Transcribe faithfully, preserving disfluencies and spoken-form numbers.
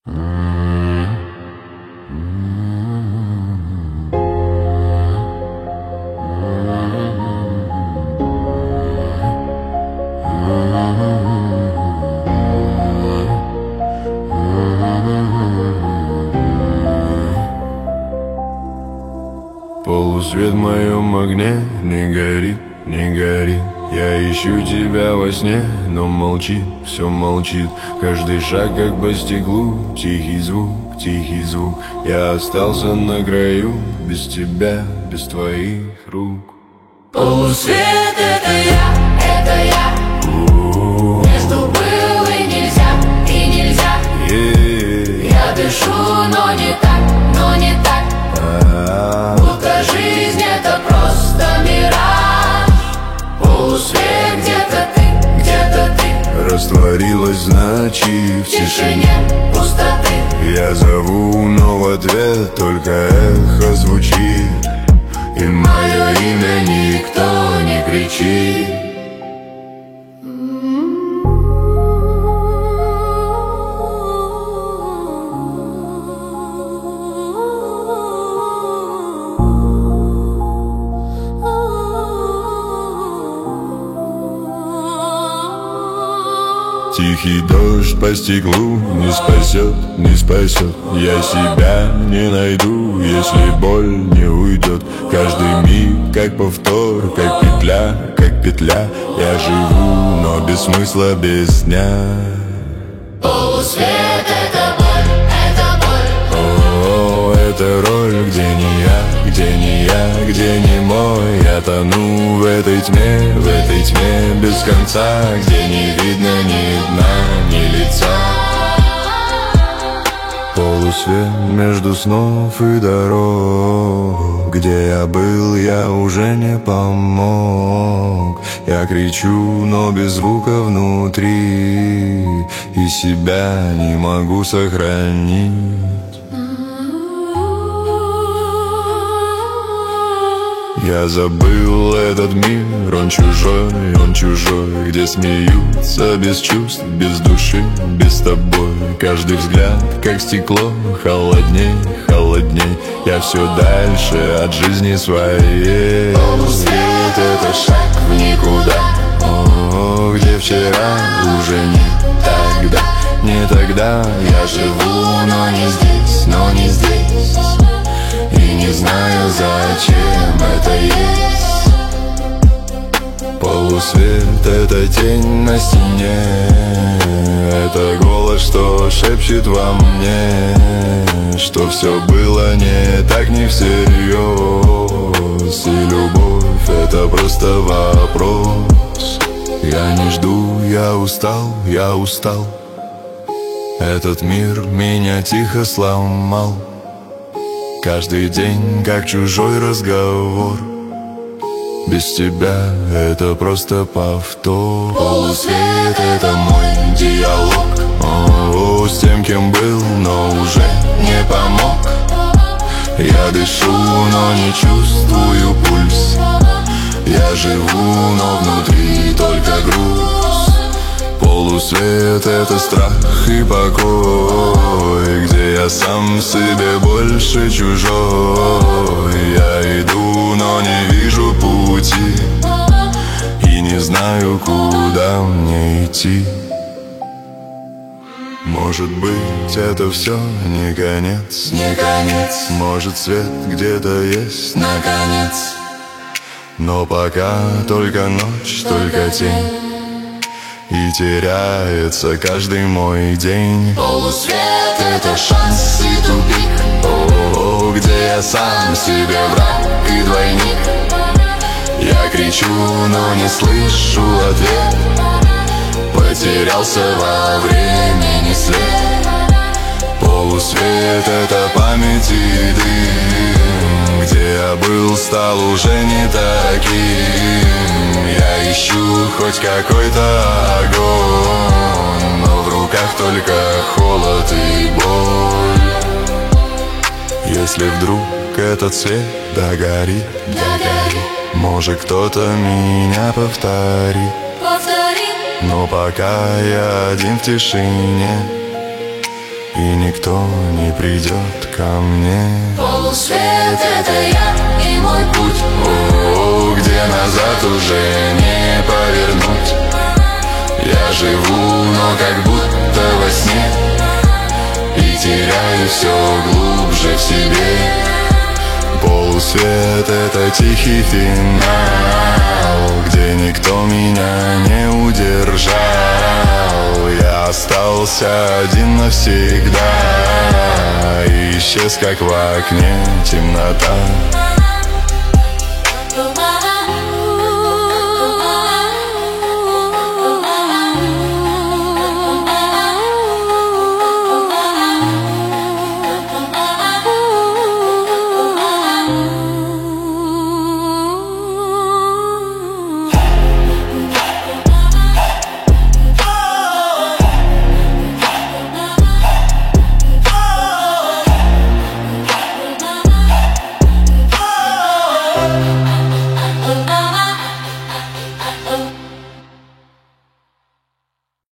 Полусвет в моем огне не горит, не горит. Я ищу тебя во сне, но молчит, все молчит. Каждый шаг как по стеклу, тихий звук, тихий звук. Я остался на краю, без тебя, без твоих рук. Полусвет — это я, это я. У-у-у. Между был и нельзя, и нельзя. Yeah. Я дышу, но не так, но не так. А-а-а. Будто жизнь — это просто мираж. Полусвет, где-то ты, где-то ты. Растворилась в ночи, в В тишине пустоты. Я зову, но в ответ только эхо звучит, и мое имя никто не кричит. Тихий дождь по стеклу не спасет, не спасет. Я себя не найду, если боль не уйдет. Каждый миг как повтор, как петля, как петля. Я живу, но без смысла, без дня. Полусвет — это боль, это боль. О, это роль, где не я, где не я, где не мой. Я тону в этой тьме, в этой тьме без конца, где не видно ни дна, ни лица. Полусвет между снов и дорог. Где я был, я уже не помог. Я кричу, но без звука внутри, и себя не могу сохранить. Я забыл этот мир, он чужой, он чужой. Где смеются без чувств, без души, без тобой. Каждый взгляд, как стекло, холодней, холодней. Я все дальше от жизни своей. Полусвет — это шаг в никуда. О, где вчера уже не тогда, не тогда. Я живу, но не здесь, но не здесь. И не знаю, зачем это есть. Полусвет — это тень на стене. Это голос, что шепчет во мне, что все было не так, не всерьез. И любовь — это просто вопрос. Я не жду, я устал, я устал. Этот мир меня тихо сломал. Каждый день как чужой разговор. Без тебя это просто повтор. Полусвет — это мой Диалог, о, с тем, кем был, но уже не помог. Я дышу, но не чувствую пульс. Я живу, но внутри только груз. Полусвет — это страх и покой, где я сам себе больше чужой. Я иду, но не вижу пути, и не знаю, куда мне идти. Может быть, это все не конец, не конец. может, свет где-то есть, Наконец, но пока только ночь, только тень. И теряется каждый мой день. полусвет — это шанс и тупик. О, где я сам себе враг и двойник. Я кричу, но не слышу ответ. Потерялся во времени след. Полусвет — это память и дым. Где я был, стал уже не таким. Я ищу хоть какой-то огонь, но в руках только холод и боль. Если вдруг этот свет догорит, Догори, может, кто-то меня повторит. повтори. Но пока я один в тишине, и никто не придет ко мне. Полусвет — это я и мой путь. О, где назад уже не повернуть. Я живу, но как будто во сне, и теряю все глубже в себе. Полусвет — это тихий финал, где никто меня не удержал. Я остался один навсегда, и исчез, как в окне, темнота.